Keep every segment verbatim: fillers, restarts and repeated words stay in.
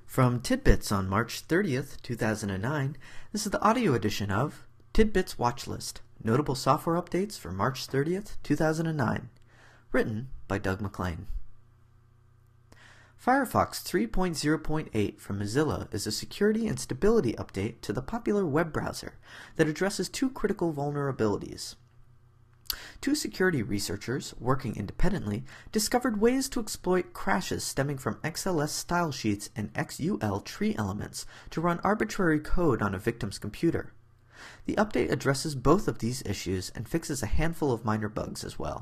From Tidbits on March thirtieth, two thousand nine, this is the audio edition of Tidbits Watchlist, Notable Software Updates for March thirtieth, two thousand nine, written by Doug McLean. Firefox three point oh point eight from Mozilla is a security and stability update to the popular web browser that addresses two critical vulnerabilities. Two security researchers, working independently, discovered ways to exploit crashes stemming from X L S style sheets and X U L tree elements to run arbitrary code on a victim's computer. The update addresses both of these issues and fixes a handful of minor bugs as well.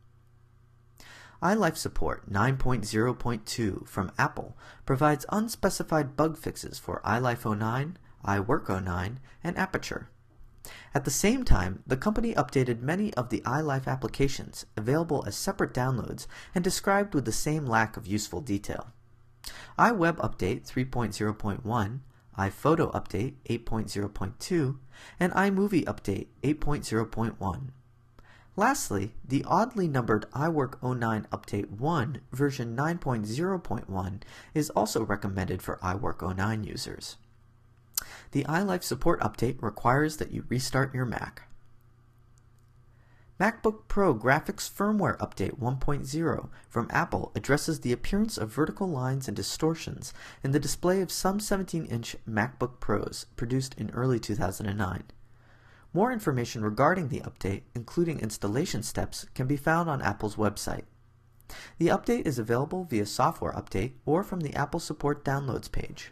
iLife Support nine point oh point two from Apple provides unspecified bug fixes for iLife oh nine, iWork oh nine, and Aperture. At the same time, the company updated many of the iLife applications, available as separate downloads and described with the same lack of useful detail. iWeb Update three point oh point one, iPhoto Update eight point oh point two, and iMovie Update eight point oh point one. Lastly, the oddly numbered iWork oh nine Update one version nine point oh point one is also recommended for iWork oh nine users. The iLife Support update requires that you restart your Mac. MacBook Pro Graphics Firmware Update one point oh from Apple addresses the appearance of vertical lines and distortions in the display of some seventeen inch MacBook Pros produced in early two thousand nine. More information regarding the update, including installation steps, can be found on Apple's website. The update is available via Software Update or from the Apple Support Downloads page.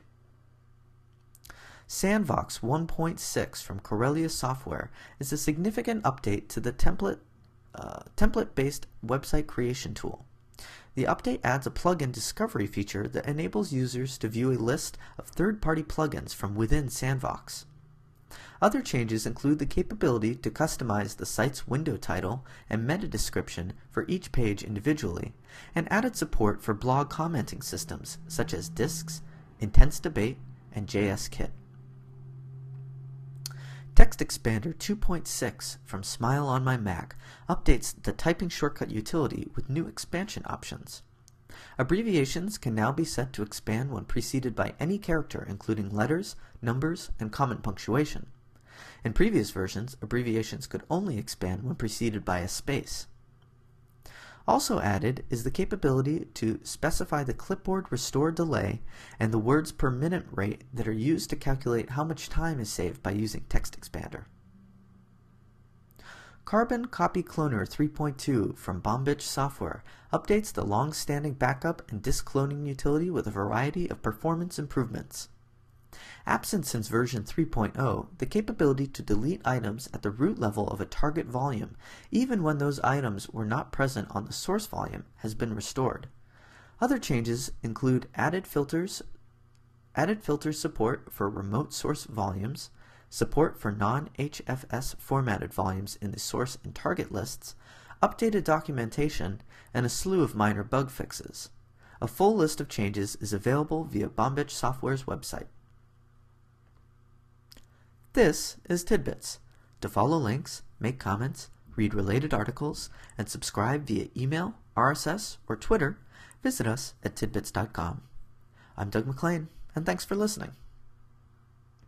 Sandvox one point six from Corellia Software is a significant update to the template, uh, template-based website creation tool. The update adds a plugin discovery feature that enables users to view a list of third-party plugins from within Sandvox. Other changes include the capability to customize the site's window title and meta description for each page individually, and added support for blog commenting systems such as Discs, Intense Debate, and J S Kit. TextExpander two point six from Smile on My Mac updates the typing shortcut utility with new expansion options. Abbreviations can now be set to expand when preceded by any character, including letters, numbers, and comment punctuation. In previous versions, abbreviations could only expand when preceded by a space. Also added is the capability to specify the clipboard restore delay and the words per minute rate that are used to calculate how much time is saved by using TextExpander. Carbon Copy Cloner three point two from Bombitch Software updates the long-standing backup and disk cloning utility with a variety of performance improvements. Absent since version three point oh, the capability to delete items at the root level of a target volume, even when those items were not present on the source volume, has been restored. Other changes include added filters, added filter support for remote source volumes, support for non H F S formatted volumes in the source and target lists, updated documentation, and a slew of minor bug fixes. A full list of changes is available via Bombitch Software's website. This is Tidbits. To follow links, make comments, read related articles, and subscribe via email, R S S, or Twitter, visit us at tidbits dot com. I'm Doug McLean, and thanks for listening.